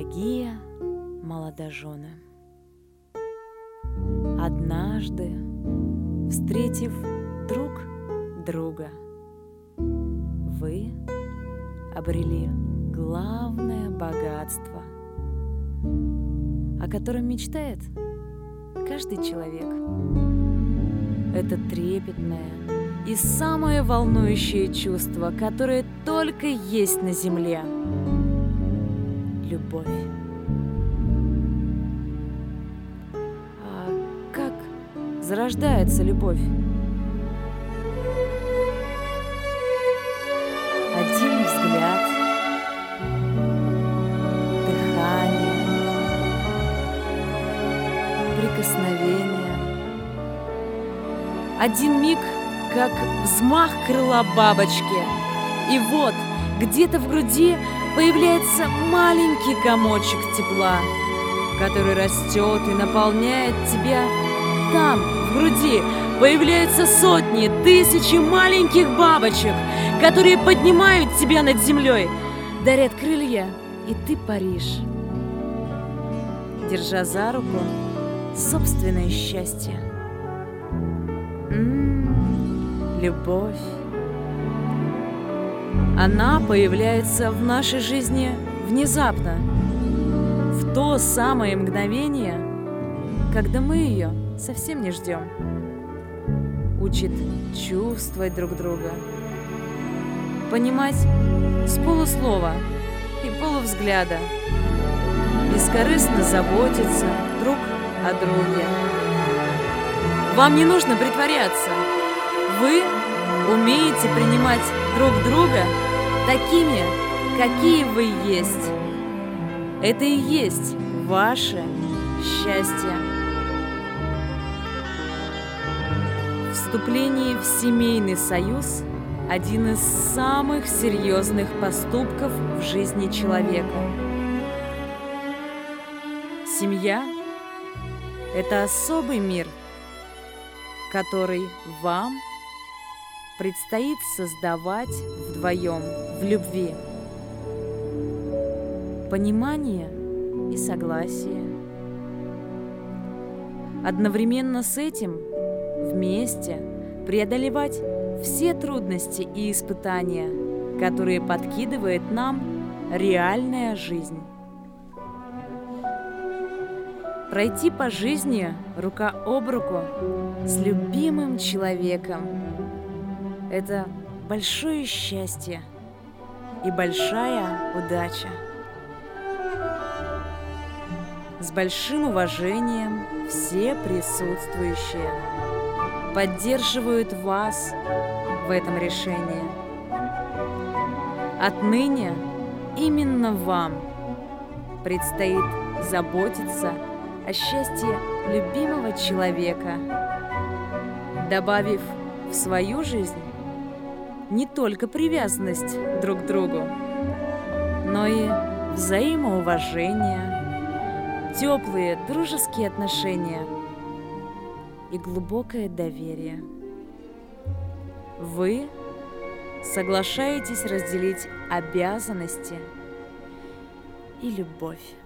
Дорогие молодожены, однажды, встретив друг друга, вы обрели главное богатство, о котором мечтает каждый человек. Это трепетное и самое волнующее чувство, которое только есть на земле — любовь. А как зарождается любовь? Один взгляд, дыхание, прикосновение. Один миг, как взмах крыла бабочки. И вот, где-то в груди появляется маленький комочек тепла, который растет и наполняет тебя. Там, в груди, появляются сотни, тысячи маленьких бабочек, которые поднимают тебя над землей, дарят крылья, и ты паришь, держа за руку собственное счастье. Любовь. Она появляется в нашей жизни внезапно, в то самое мгновение, когда мы ее совсем не ждем. Учит чувствовать друг друга, понимать с полуслова и полувзгляда, бескорыстно заботиться друг о друге. Вам не нужно притворяться. Вы умеете принимать друг друга такими, какие вы есть. Это и есть ваше счастье. Вступление в семейный союз – один из самых серьезных поступков в жизни человека. Семья – это особый мир, который вам предстоит создавать вдвоем в любви. Понимание и согласие. Одновременно с этим вместе преодолевать все трудности и испытания, которые подкидывает нам реальная жизнь. Пройти по жизни рука об руку с любимым человеком — это большое счастье и большая удача. С большим уважением все присутствующие поддерживают вас в этом решении. Отныне именно вам предстоит заботиться о счастье любимого человека, добавив в свою жизнь не только привязанность друг к другу, но и взаимоуважение, теплые дружеские отношения и глубокое доверие. Вы соглашаетесь разделить обязанности и любовь.